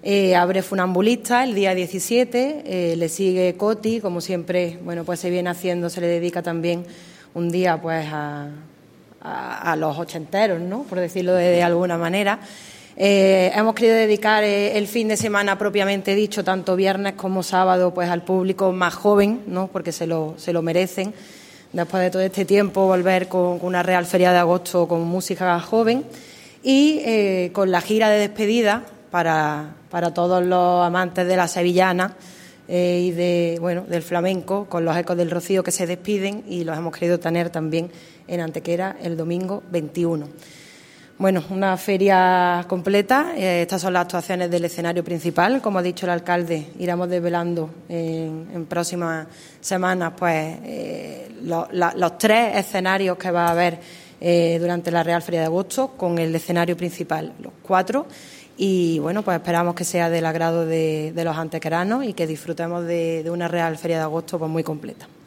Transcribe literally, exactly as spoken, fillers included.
Eh, abre Funambulista el día diecisiete, eh, le sigue Coti, como siempre, bueno, pues se viene haciendo, se le dedica también un día pues a, a, a los ochenteros, ¿no?, por decirlo de, de alguna manera. Eh, hemos querido dedicar eh, el fin de semana propiamente dicho, tanto viernes como sábado, pues al público más joven, ¿no?, porque se lo, se lo merecen. Después de todo este tiempo, volver con, con una Real Feria de Agosto con música joven y eh, con la gira de despedida para, para todos los amantes de la sevillana eh, y de, bueno, del flamenco, con los Ecos del Rocío que se despiden, y los hemos querido tener también en Antequera el domingo veintiuno. Bueno, una feria completa. Eh, estas son las actuaciones del escenario principal. Como ha dicho el alcalde, iremos desvelando en, en próximas semanas pues eh, lo, la, los tres escenarios que va a haber eh, durante la Real Feria de Agosto, con el escenario principal, los cuatro. Y bueno, pues esperamos que sea del agrado de, de los antequeranos y que disfrutemos de, de una Real Feria de Agosto pues muy completa.